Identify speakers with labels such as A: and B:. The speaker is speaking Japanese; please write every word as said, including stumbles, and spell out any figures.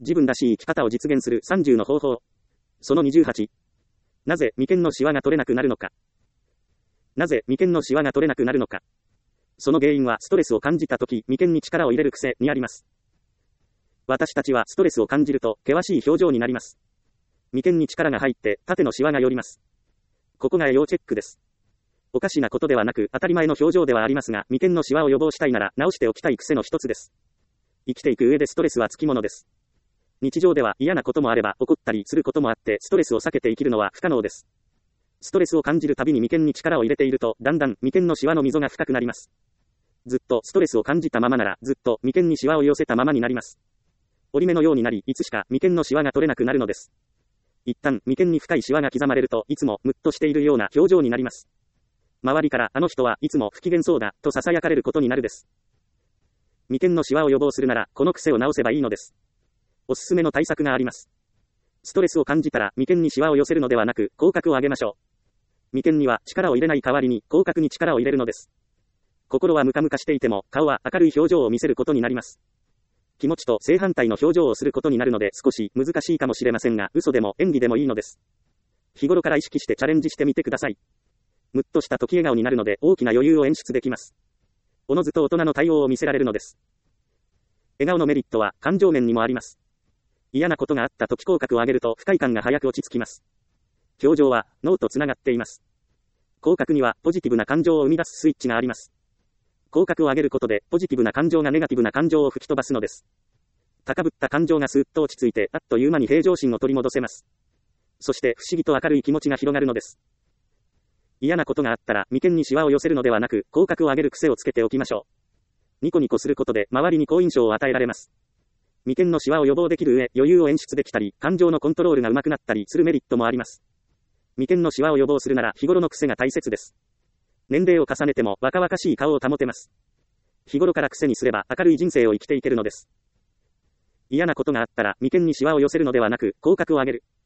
A: 自分らしい生き方を実現するさんじゅうの方法。そのにじゅうはち。なぜ眉間のシワが取れなくなるのか。なぜ眉間のシワが取れなくなるのか。その原因はストレスを感じたとき、眉間に力を入れる癖にあります。私たちはストレスを感じると、険しい表情になります。眉間に力が入って、縦のシワが寄ります。ここが要チェックです。おかしなことではなく、当たり前の表情ではありますが、眉間のシワを予防したいなら、直しておきたい癖の一つです。生きていく上でストレスはつきものです。日常では嫌なこともあれば、怒ったりすることもあって、ストレスを避けて生きるのは不可能です。ストレスを感じるたびに眉間に力を入れていると、だんだん眉間のシワの溝が深くなります。ずっとストレスを感じたままなら、ずっと眉間にシワを寄せたままになります。折り目のようになり、いつしか眉間のシワが取れなくなるのです。一旦眉間に深いシワが刻まれると、いつもムッとしているような表情になります。周りから、あの人はいつも不機嫌そうだ、と囁かれることになるです。眉間のシワを予防するなら、この癖を直せばいいのです。おすすめの対策があります。ストレスを感じたら、眉間にシワを寄せるのではなく、口角を上げましょう。眉間には力を入れない代わりに、口角に力を入れるのです。心はムカムカしていても、顔は明るい表情を見せることになります。気持ちと正反対の表情をすることになるので、少し難しいかもしれませんが、嘘でも演技でもいいのです。日頃から意識してチャレンジしてみてください。ムッとした時笑顔になるので、大きな余裕を演出できます。おのずと大人の対応を見せられるのです。笑顔のメリットは、感情面にもあります。嫌なことがあった時口角を上げると不快感が早く落ち着きます。表情は脳とつながっています。口角にはポジティブな感情を生み出すスイッチがあります。口角を上げることでポジティブな感情がネガティブな感情を吹き飛ばすのです。高ぶった感情がスーッと落ち着いてあっという間に平常心を取り戻せます。そして不思議と明るい気持ちが広がるのです。嫌なことがあったら眉間にシワを寄せるのではなく、口角を上げる癖をつけておきましょう。ニコニコすることで周りに好印象を与えられます。眉間のシワを予防できる上、余裕を演出できたり、感情のコントロールが上手くなったりするメリットもあります。眉間のシワを予防するなら日頃の癖が大切です。年齢を重ねても若々しい顔を保てます。日頃から癖にすれば明るい人生を生きていけるのです。嫌なことがあったら眉間にシワを寄せるのではなく、口角を上げる。